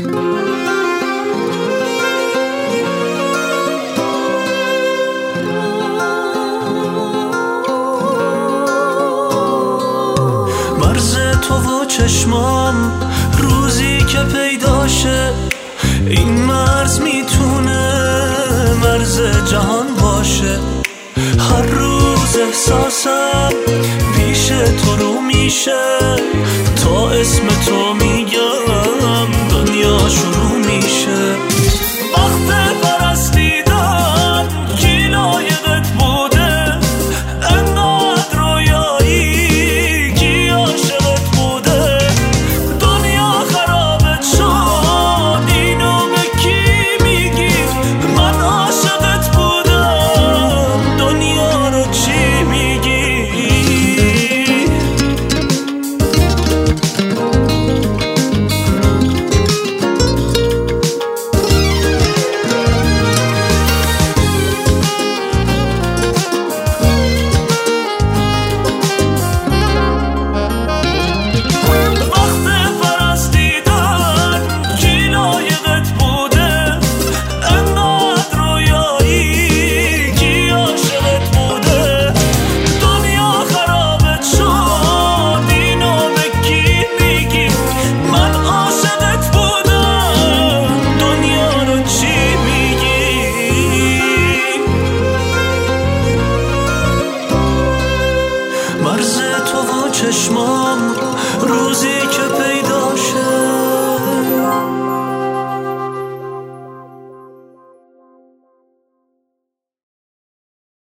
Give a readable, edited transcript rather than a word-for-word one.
مرز تو و چشمام روزی که پیداشه، این مرز میتونه مرز جهان باشه. هر روز احساسم پیش تو رو میشه، تا اسم تو میگم دنیا شروع میشه. وقت پرستیدن کی لایقت بوده، انقدر رویایی کی عاشقت بوده. دنیا خرابت شد اینو به کی میگی، من عاشقت بودم دنیا رو چی میگی. مرز تو و چشمام روزی که